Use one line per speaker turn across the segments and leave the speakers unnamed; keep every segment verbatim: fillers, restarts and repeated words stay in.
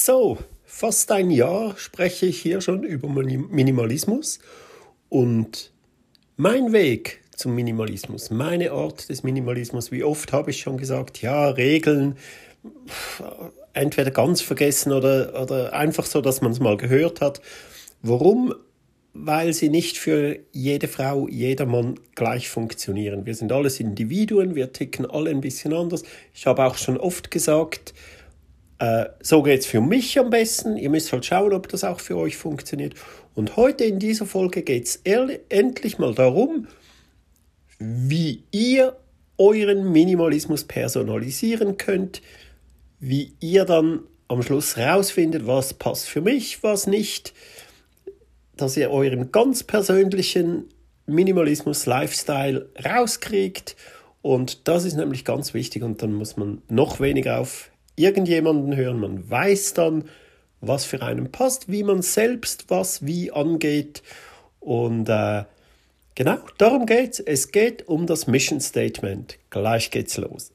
So, fast ein Jahr spreche ich hier schon über Minimalismus und mein Weg zum Minimalismus, meine Art des Minimalismus. Wie oft habe ich schon gesagt, ja, Regeln, entweder ganz vergessen oder, oder einfach so, dass man es mal gehört hat. Warum? Weil sie nicht für jede Frau, jeder Mann gleich funktionieren. Wir sind alles Individuen, wir ticken alle ein bisschen anders. Ich habe auch schon oft gesagt, äh, so geht es für mich am besten. Ihr müsst halt schauen, ob das auch für euch funktioniert. Und heute in dieser Folge geht es endlich mal darum, wie ihr euren Minimalismus personalisieren könnt, wie ihr dann am Schluss rausfindet, was passt für mich, was nicht, dass ihr euren ganz persönlichen Minimalismus-Lifestyle rauskriegt. Und das ist nämlich ganz wichtig. Und dann muss man noch weniger auf irgendjemanden hören. Man weiß dann, was für einen passt, wie man selbst was wie angeht. Und äh, genau, darum geht's. Es geht um das Mission Statement. Gleich geht's los.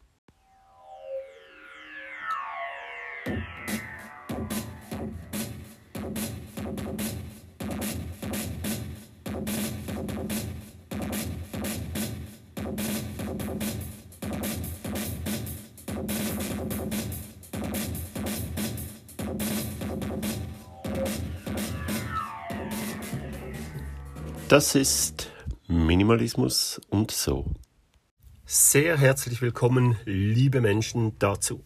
Das ist Minimalismus und so. Sehr herzlich willkommen, liebe Menschen, dazu.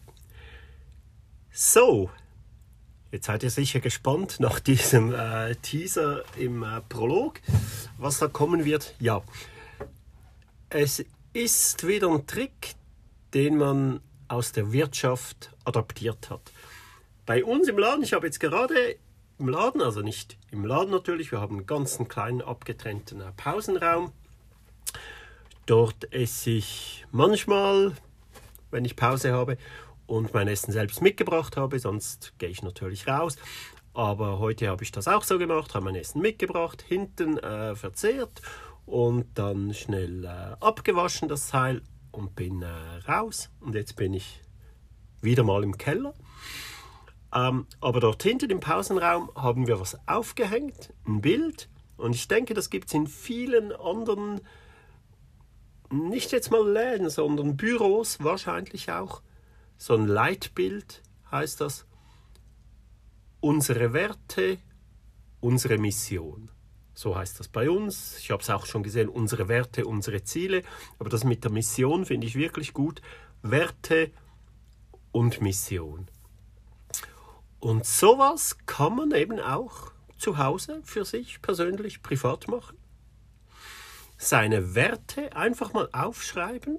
So, jetzt seid ihr sicher gespannt nach diesem äh, Teaser im äh, Prolog, was da kommen wird. Ja, es ist wieder ein Trick, den man aus der Wirtschaft adaptiert hat. Bei uns im Laden, ich habe jetzt gerade im Laden, also nicht im Laden natürlich, wir haben einen ganzen kleinen abgetrennten Pausenraum. Dort esse ich manchmal, wenn ich Pause habe und mein Essen selbst mitgebracht habe, sonst gehe ich natürlich raus. Aber heute habe ich das auch so gemacht, habe mein Essen mitgebracht, hinten äh, verzehrt und dann schnell äh, abgewaschen das Teil und bin äh, raus. Und jetzt bin ich wieder mal im Keller. Ähm, aber dort hinten im Pausenraum haben wir was aufgehängt, ein Bild. Und ich denke, das gibt es in vielen anderen, nicht jetzt mal Läden, sondern Büros wahrscheinlich auch. So ein Leitbild heißt das. Unsere Werte, unsere Mission. So heißt das bei uns. Ich habe es auch schon gesehen, unsere Werte, unsere Ziele. Aber das mit der Mission finde ich wirklich gut. Werte und Mission. Und sowas kann man eben auch zu Hause für sich persönlich, privat machen. Seine Werte einfach mal aufschreiben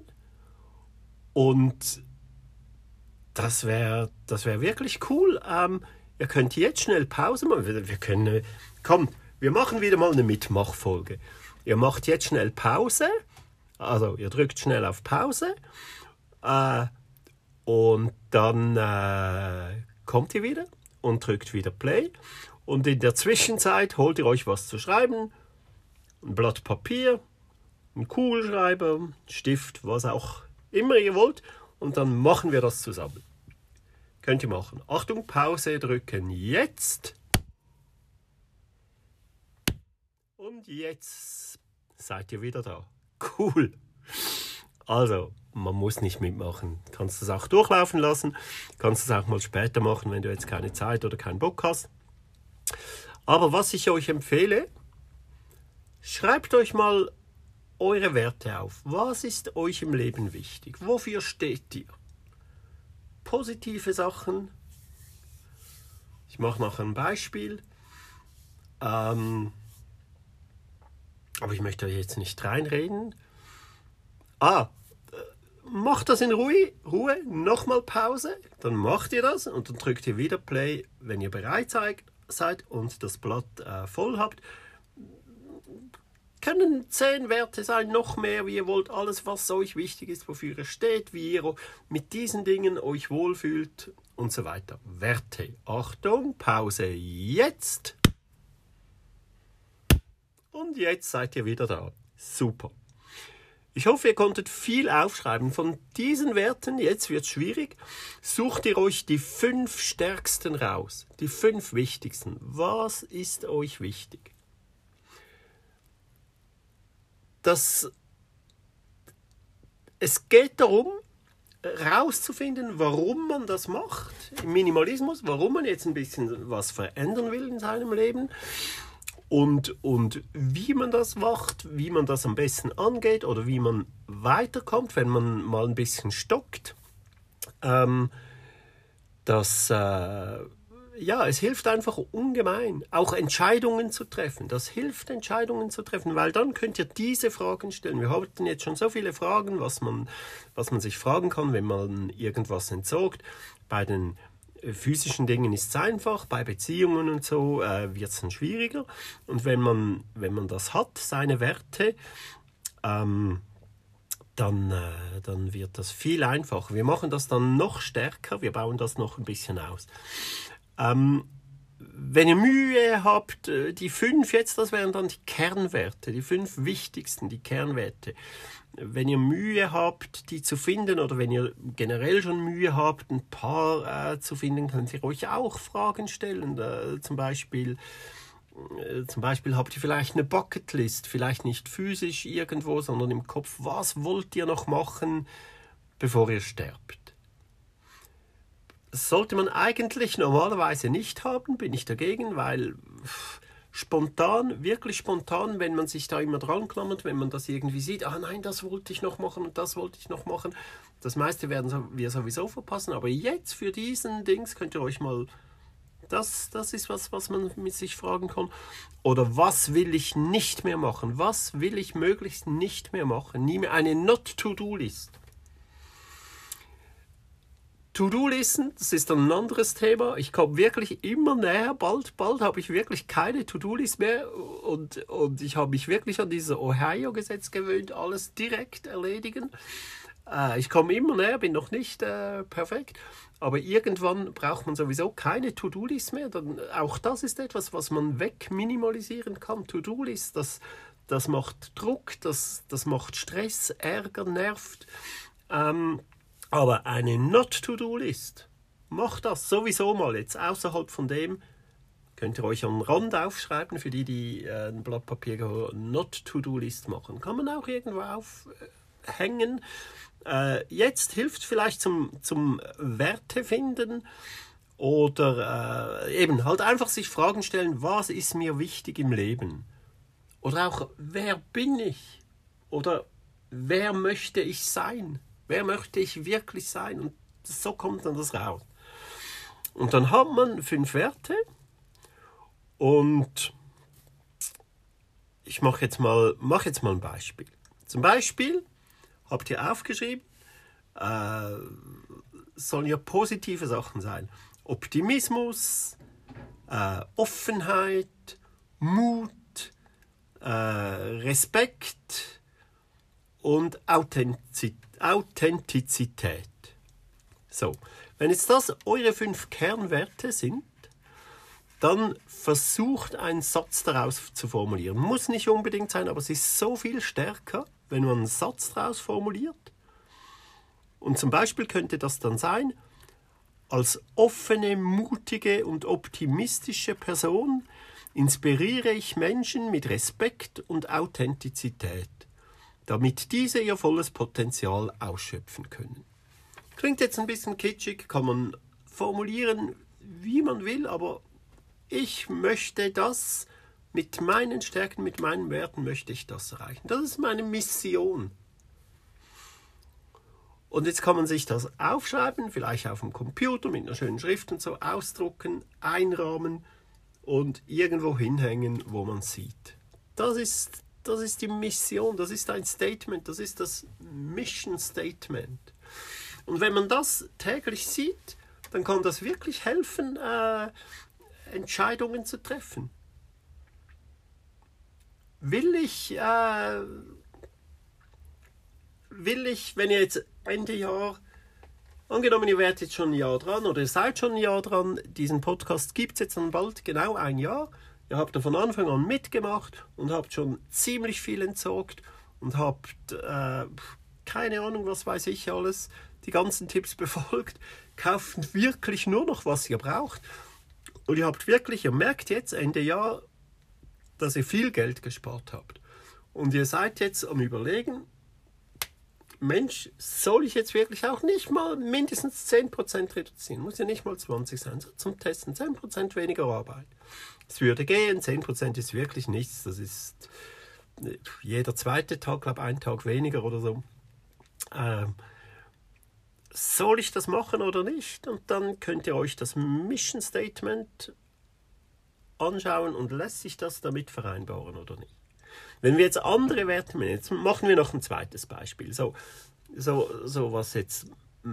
und das wäre das wär wirklich cool. Ähm, ihr könnt jetzt schnell Pause machen. Wir, wir können, äh, komm, wir machen wieder mal eine Mitmachfolge. Ihr macht jetzt schnell Pause, also ihr drückt schnell auf Pause äh, und dann äh, kommt ihr wieder und drückt wieder Play. Und in der Zwischenzeit holt ihr euch was zu schreiben, ein Blatt Papier, einen Kugelschreiber, einen Stift, was auch immer ihr wollt. Und dann machen wir das zusammen. Könnt ihr machen. Achtung, Pause drücken jetzt. Und jetzt seid ihr wieder da. Cool. Also, man muss nicht mitmachen. Du kannst das auch durchlaufen lassen. Du kannst es auch mal später machen, wenn du jetzt keine Zeit oder keinen Bock hast. Aber was ich euch empfehle, schreibt euch mal eure Werte auf. Was ist euch im Leben wichtig? Wofür steht ihr? Positive Sachen. Ich mache noch ein Beispiel. Ähm, aber ich möchte euch jetzt nicht reinreden. Ah, macht das in Ruhe, Ruhe, nochmal Pause, dann macht ihr das und dann drückt ihr wieder Play, wenn ihr bereit seid, seid und das Blatt äh, voll habt. Können zehn Werte sein, noch mehr, wie ihr wollt, alles, was euch wichtig ist, wofür ihr steht, wie ihr mit diesen Dingen euch wohlfühlt und so weiter. Werte. Achtung, Pause jetzt. Und jetzt seid ihr wieder da. Super. Ich hoffe, ihr konntet viel aufschreiben. Von diesen Werten, jetzt wird es schwierig, sucht ihr euch die fünf stärksten raus. Die fünf wichtigsten. Was ist euch wichtig? Das, es geht darum, herauszufinden, warum man das macht im Minimalismus, warum man jetzt ein bisschen was verändern will in seinem Leben. Und, und wie man das macht, wie man das am besten angeht oder wie man weiterkommt, wenn man mal ein bisschen stockt. Ähm, das, äh, ja, es hilft einfach ungemein, auch Entscheidungen zu treffen. Das hilft, Entscheidungen zu treffen, weil dann könnt ihr diese Fragen stellen. Wir hatten jetzt schon so viele Fragen, was man, was man sich fragen kann, wenn man irgendwas entsorgt. Bei den physischen Dingen ist es einfach, bei Beziehungen und so äh, wird es dann schwieriger. Und wenn man, wenn man das hat, seine Werte, ähm, dann, äh, dann wird das viel einfacher. Wir machen das dann noch stärker, wir bauen das noch ein bisschen aus. Ähm, wenn ihr Mühe habt, die fünf jetzt, das wären dann die Kernwerte, die fünf wichtigsten, die Kernwerte. Wenn ihr Mühe habt, die zu finden, oder wenn ihr generell schon Mühe habt, ein paar äh, zu finden, könnt ihr euch auch Fragen stellen. Äh, zum Beispiel, äh, zum Beispiel habt ihr vielleicht eine Bucketlist, vielleicht nicht physisch irgendwo, sondern im Kopf. Was wollt ihr noch machen, bevor ihr sterbt? Das sollte man eigentlich normalerweise nicht haben, bin ich dagegen, weil pff, spontan, wirklich spontan, wenn man sich da immer dran klammert, wenn man das irgendwie sieht, ah nein, das wollte ich noch machen und das wollte ich noch machen, das meiste werden wir sowieso verpassen, aber jetzt für diesen Dings könnt ihr euch mal, das, das ist was, was man mit sich fragen kann, oder was will ich nicht mehr machen, was will ich möglichst nicht mehr machen, nie mehr, eine Not-to-Do-List. To-Do-Listen, das ist ein anderes Thema. Ich komme wirklich immer näher. Bald, bald habe ich wirklich keine To-Do-List mehr. Und, und ich habe mich wirklich an dieses Ohio-Gesetz gewöhnt, alles direkt erledigen. Äh, ich komme immer näher, bin noch nicht äh, perfekt. Aber irgendwann braucht man sowieso keine To-Do-List mehr. Dann, auch das ist etwas, was man wegminimalisieren kann. To-Do-List, das, das macht Druck, das, das macht Stress, Ärger, nervt. Ähm, Aber eine Not-to-Do-List, macht das sowieso mal jetzt außerhalb von dem, könnt ihr euch am Rand aufschreiben, für die, die äh, ein Blatt Papier gehören, Not-to-Do-List machen. Kann man auch irgendwo aufhängen. Äh, jetzt hilft vielleicht zum, zum Werte finden oder äh, eben halt einfach sich Fragen stellen, was ist mir wichtig im Leben? Oder auch, wer bin ich? Oder wer möchte ich sein? Wer möchte ich wirklich sein? Und so kommt dann das raus. Und dann hat man fünf Werte. Und ich mache jetzt mal, mach jetzt mal ein Beispiel. Zum Beispiel habt ihr aufgeschrieben, äh, sollen ja positive Sachen sein. Optimismus, äh, Offenheit, Mut, äh, Respekt und Authentizität. Authentizität. So, wenn jetzt das eure fünf Kernwerte sind, dann versucht einen Satz daraus zu formulieren. Muss nicht unbedingt sein, aber es ist so viel stärker, wenn man einen Satz daraus formuliert. Und zum Beispiel könnte das dann sein, als offene, mutige und optimistische Person inspiriere ich Menschen mit Respekt und Authentizität, damit diese ihr volles Potenzial ausschöpfen können. Klingt jetzt ein bisschen kitschig, kann man formulieren, wie man will, aber ich möchte das, mit meinen Stärken, mit meinen Werten möchte ich das erreichen. Das ist meine Mission. Und jetzt kann man sich das aufschreiben, vielleicht auf dem Computer mit einer schönen Schrift und so, ausdrucken, einrahmen und irgendwo hinhängen, wo man sieht. Das ist Das ist die Mission, das ist ein Statement, das ist das Mission Statement. Und wenn man das täglich sieht, dann kann das wirklich helfen, äh, Entscheidungen zu treffen. Will ich, äh, will ich, wenn ihr jetzt Ende Jahr, angenommen ihr werdet jetzt schon ein Jahr dran oder ihr seid schon ein Jahr dran, diesen Podcast gibt es jetzt dann bald genau ein Jahr. Ihr habt da von Anfang an mitgemacht und habt schon ziemlich viel entsorgt und habt äh, keine Ahnung, was weiß ich alles, die ganzen Tipps befolgt, kauft wirklich nur noch, was ihr braucht. Und ihr habt wirklich, ihr merkt jetzt Ende Jahr, dass ihr viel Geld gespart habt. Und ihr seid jetzt am Überlegen, Mensch, soll ich jetzt wirklich auch nicht mal mindestens zehn Prozent reduzieren? Muss ja nicht mal zwanzig sein, so zum Testen. zehn Prozent weniger Arbeit. Es würde gehen, zehn Prozent ist wirklich nichts. Das ist jeder zweite Tag, glaube ich, ein Tag weniger oder so. Ähm, soll ich das machen oder nicht? Und dann könnt ihr euch das Mission Statement anschauen und lässt sich das damit vereinbaren oder nicht. Wenn wir jetzt andere Werte nehmen, jetzt machen wir noch ein zweites Beispiel. So, so, so was jetzt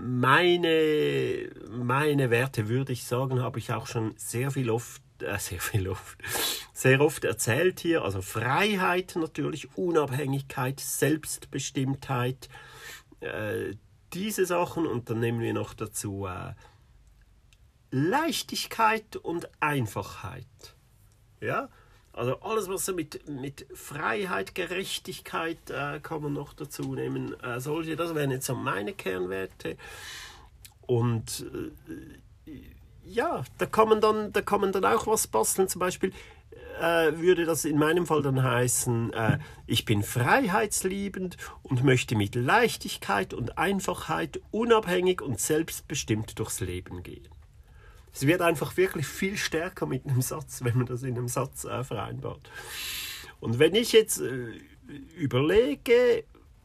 meine, meine Werte, würde ich sagen, habe ich auch schon sehr viel oft, äh, sehr viel oft, sehr oft erzählt hier. Also Freiheit natürlich, Unabhängigkeit, Selbstbestimmtheit, äh, diese Sachen. Und dann nehmen wir noch dazu äh, Leichtigkeit und Einfachheit. Ja, also alles, was so mit, mit Freiheit, Gerechtigkeit äh, kann man noch dazu nehmen. Äh, solche, das wären jetzt so meine Kernwerte. Und äh, ja, da kann man dann, da kann man dann auch was basteln. Zum Beispiel äh, würde das in meinem Fall dann heißen, äh, ich bin freiheitsliebend und möchte mit Leichtigkeit und Einfachheit unabhängig und selbstbestimmt durchs Leben gehen. Es wird einfach wirklich viel stärker mit einem Satz, wenn man das in einem Satz äh, vereinbart. Und wenn ich jetzt äh, überlege,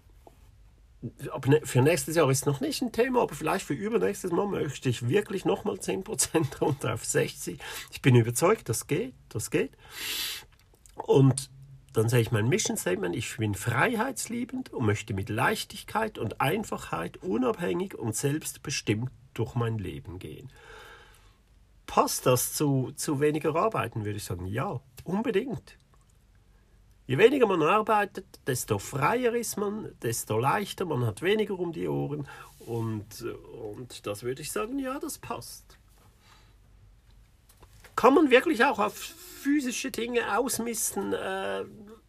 ab ne, für nächstes Jahr ist es noch nicht ein Thema, aber vielleicht für übernächstes Mal möchte ich wirklich nochmal zehn Prozent runter auf sechzig. Ich bin überzeugt, das geht, das geht. Und dann sehe ich mein Mission Statement, ich bin freiheitsliebend und möchte mit Leichtigkeit und Einfachheit unabhängig und selbstbestimmt durch mein Leben gehen. Passt das zu, zu weniger Arbeiten, würde ich sagen, ja, unbedingt. Je weniger man arbeitet, desto freier ist man, desto leichter, man hat weniger um die Ohren und, und das würde ich sagen, ja, das passt. Kann man wirklich auch auf physische Dinge ausmisten, äh,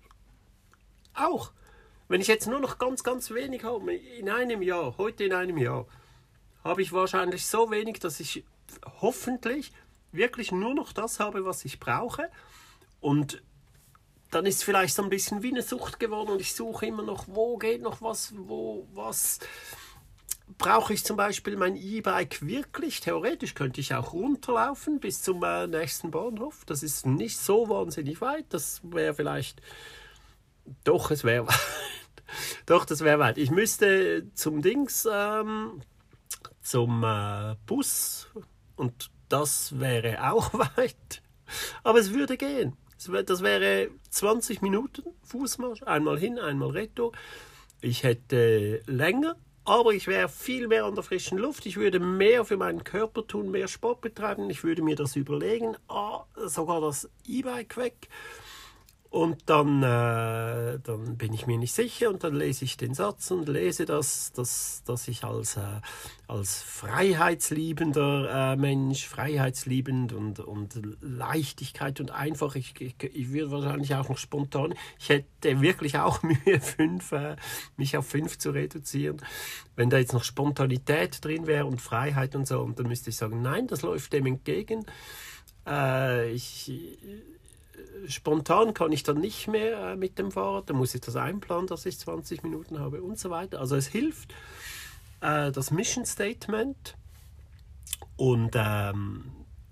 auch. Wenn ich jetzt nur noch ganz, ganz wenig habe, in einem Jahr, heute in einem Jahr, habe ich wahrscheinlich so wenig, dass ich hoffentlich wirklich nur noch das habe, was ich brauche. Und dann ist es vielleicht so ein bisschen wie eine Sucht geworden und ich suche immer noch, wo geht noch was, wo was brauche ich zum Beispiel mein E-Bike wirklich. Theoretisch könnte ich auch runterlaufen bis zum äh, nächsten Bahnhof. Das ist nicht so wahnsinnig weit. Das wäre vielleicht, doch, es wäre weit. Doch, das wäre weit. Ich müsste zum Dings, ähm, zum äh, Bus und das wäre auch weit, aber es würde gehen. Das wäre zwanzig Minuten Fußmarsch, einmal hin, einmal retour. Ich hätte länger, aber ich wäre viel mehr an der frischen Luft. Ich würde mehr für meinen Körper tun, mehr Sport betreiben. Ich würde mir das überlegen, ah, sogar das E-Bike weg. Und dann, äh, dann bin ich mir nicht sicher und dann lese ich den Satz und lese das, dass, dass ich als, äh, als freiheitsliebender äh, Mensch, freiheitsliebend und, und Leichtigkeit und einfach, ich, ich, ich würde wahrscheinlich auch noch spontan, ich hätte wirklich auch Mühe, fünf, äh, mich auf fünf zu reduzieren. Wenn da jetzt noch Spontanität drin wäre und Freiheit und so, und dann müsste ich sagen, nein, das läuft dem entgegen. Äh, ich... Spontan kann ich dann nicht mehr äh, mit dem Fahrrad, dann muss ich das einplanen, dass ich zwanzig Minuten habe und so weiter. Also es hilft, äh, das Mission Statement und ähm,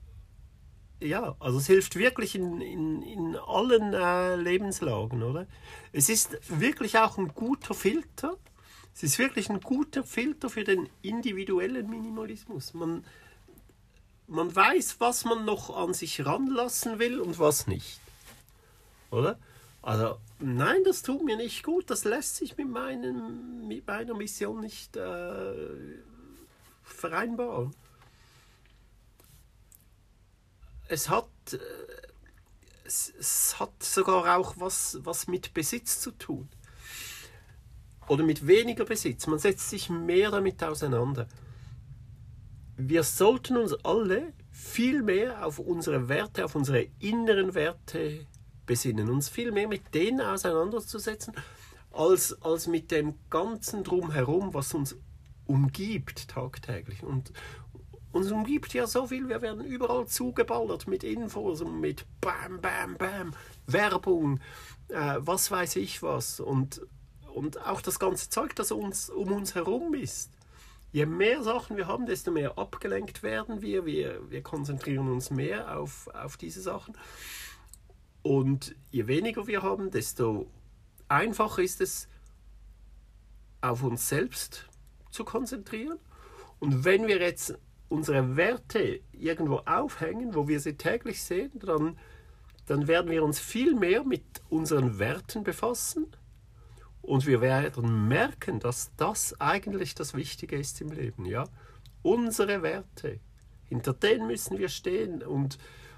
ja, also es hilft wirklich in, in, in allen äh, Lebenslagen, oder? Es ist wirklich auch ein guter Filter, es ist wirklich ein guter Filter für den individuellen Minimalismus. Man Man weiß, was man noch an sich ranlassen will und was nicht. Oder? Also, nein, das tut mir nicht gut. Das lässt sich mit, meinem, mit meiner Mission nicht äh, vereinbaren. Es hat, äh, es, es hat sogar auch was, was mit Besitz zu tun. Oder mit weniger Besitz. Man setzt sich mehr damit auseinander. Wir sollten uns alle viel mehr auf unsere Werte, auf unsere inneren Werte besinnen, uns viel mehr mit denen auseinanderzusetzen, als, als mit dem ganzen Drumherum, was uns umgibt tagtäglich. Und uns umgibt ja so viel, wir werden überall zugeballert mit Infos und mit Bam, Bam, Bam, Werbung, äh, was weiß ich was. Und, und auch das ganze Zeug, das uns, um uns herum ist. Je mehr Sachen wir haben, desto mehr abgelenkt werden wir. Wir, wir konzentrieren uns mehr auf, auf diese Sachen. Und je weniger wir haben, desto einfacher ist es, auf uns selbst zu konzentrieren. Und wenn wir jetzt unsere Werte irgendwo aufhängen, wo wir sie täglich sehen, dann, dann werden wir uns viel mehr mit unseren Werten befassen. Und wir werden merken, dass das eigentlich das Wichtige ist im Leben. Ja? Unsere Werte, hinter denen müssen wir stehen. Und,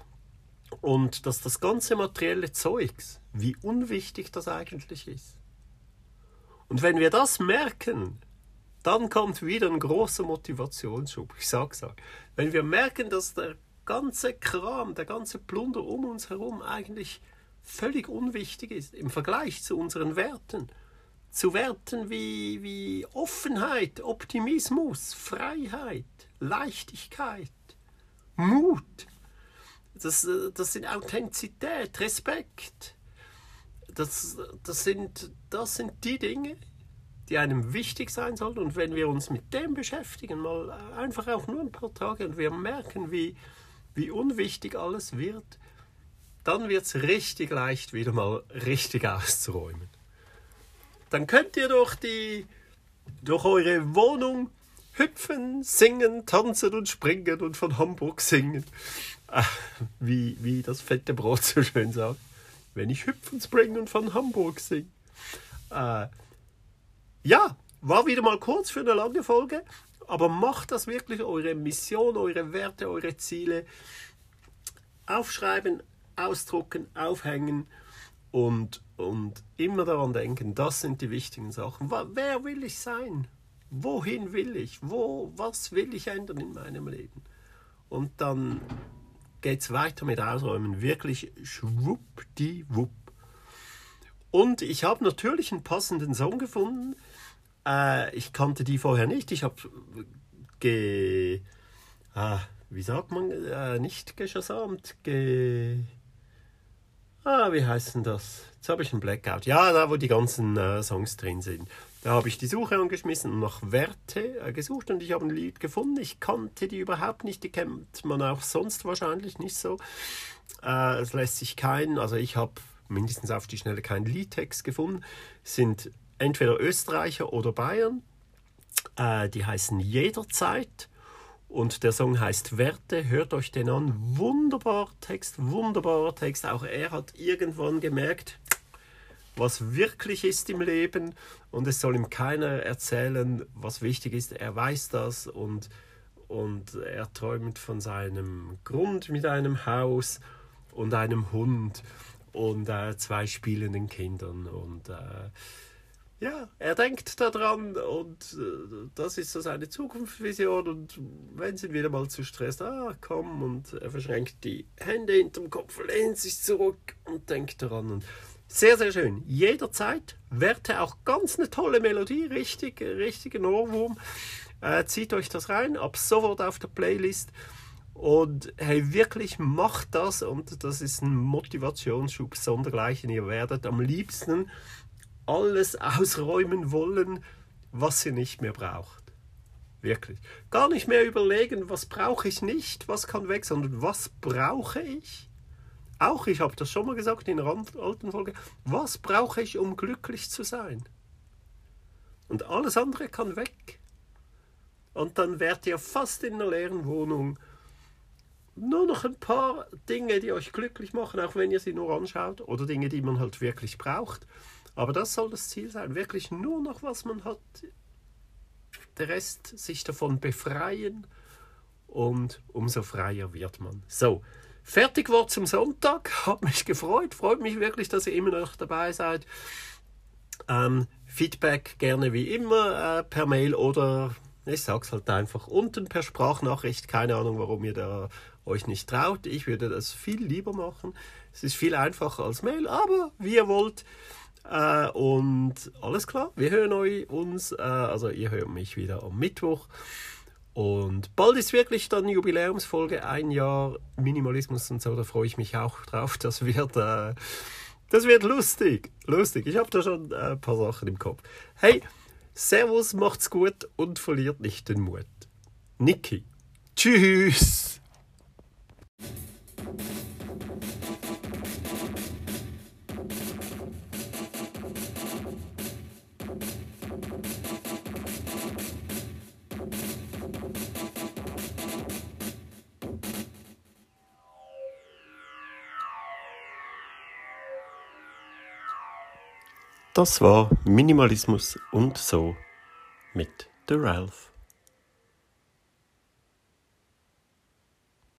und dass das ganze materielle Zeugs, wie unwichtig das eigentlich ist. Und wenn wir das merken, dann kommt wieder ein großer Motivationsschub. Ich sag's euch. Wenn wir merken, dass der ganze Kram, der ganze Plunder um uns herum eigentlich völlig unwichtig ist im Vergleich zu unseren Werten, zu Werten wie, wie Offenheit, Optimismus, Freiheit, Leichtigkeit, Mut. Das, das sind Authentizität, Respekt. Das, das, sind, das sind die Dinge, die einem wichtig sein sollten. Und wenn wir uns mit dem beschäftigen, mal einfach auch nur ein paar Tage, und wir merken, wie, wie unwichtig alles wird, dann wird es richtig leicht, wieder mal richtig auszuräumen. Dann könnt ihr durch, die, durch eure Wohnung hüpfen, singen, tanzen und springen und von Hamburg singen. Ach, wie, wie das fette Brot so schön sagt. Wenn ich hüpfen, springen und von Hamburg singe. Äh, ja, war wieder mal kurz für eine lange Folge, aber macht das wirklich eure Mission, eure Werte, eure Ziele. Aufschreiben, ausdrucken, aufhängen. Und, und immer daran denken, das sind die wichtigen Sachen. Wer will ich sein? Wohin will ich? Wo, was will ich ändern in meinem Leben? Und dann geht es weiter mit Ausräumen. Wirklich schwuppdiwupp. Und ich habe natürlich einen passenden Song gefunden. Äh, ich kannte die vorher nicht. Ich habe ge... Ah, wie sagt man? Äh, nicht geschasamt, ge... Ah, wie heißt denn das? Jetzt habe ich einen Blackout. Ja, da wo die ganzen äh, Songs drin sind. Da habe ich die Suche angeschmissen und nach Werte äh, gesucht und ich habe ein Lied gefunden. Ich kannte die überhaupt nicht, die kennt man auch sonst wahrscheinlich nicht so. Äh, es lässt sich kein, also ich habe mindestens auf die Schnelle keinen Liedtext gefunden. Es sind entweder Österreicher oder Bayern. Äh, die heißen Jederzeit. Und der Song heißt Werte, hört euch den an. Wunderbarer Text, wunderbarer Text. Auch er hat irgendwann gemerkt, was wirklich ist im Leben. Und es soll ihm keiner erzählen, was wichtig ist. Er weiß das und, und er träumt von seinem Grund mit einem Haus und einem Hund und äh, zwei spielenden Kindern. Und äh, ja, er denkt daran und äh, das ist so seine Zukunftsvision und wenn sie wieder mal zu Stress, ah komm, und er verschränkt die Hände hinterm Kopf, lehnt sich zurück und denkt daran. Und sehr, sehr schön. Jederzeit, Werte, auch ganz eine tolle Melodie, richtig, richtig ein Ohrwurm. Äh, zieht euch das rein, ab sofort auf der Playlist und hey, wirklich macht das und das ist ein Motivationsschub sondergleichen. Ihr werdet am liebsten alles ausräumen wollen, was ihr nicht mehr braucht. Wirklich. Gar nicht mehr überlegen, was brauche ich nicht, was kann weg, sondern was brauche ich? Auch, ich habe das schon mal gesagt in einer alten Folge, was brauche ich, um glücklich zu sein? Und alles andere kann weg. Und dann werdet ihr fast in einer leeren Wohnung nur noch ein paar Dinge, die euch glücklich machen, auch wenn ihr sie nur anschaut, oder Dinge, die man halt wirklich braucht. Aber das soll das Ziel sein, wirklich nur noch, was man hat. Der Rest sich davon befreien und umso freier wird man. So, fertig Wort zum Sonntag. Hat mich gefreut, freut mich wirklich, dass ihr immer noch dabei seid. Ähm, Feedback gerne wie immer äh, per Mail oder ich sag's halt einfach unten per Sprachnachricht. Keine Ahnung, warum ihr da euch nicht traut. Ich würde das viel lieber machen. Es ist viel einfacher als Mail, aber wie ihr wollt. Äh, und alles klar, wir hören euch uns, äh, also ihr hört mich wieder am Mittwoch. Und bald ist wirklich dann Jubiläumsfolge, ein Jahr Minimalismus und so, da freue ich mich auch drauf. Das wird, äh, das wird lustig, lustig. Ich habe da schon äh, ein paar Sachen im Kopf. Hey, Servus, macht's gut und verliert nicht den Mut. Niki, tschüss! Das war Minimalismus und so mit The Ralph.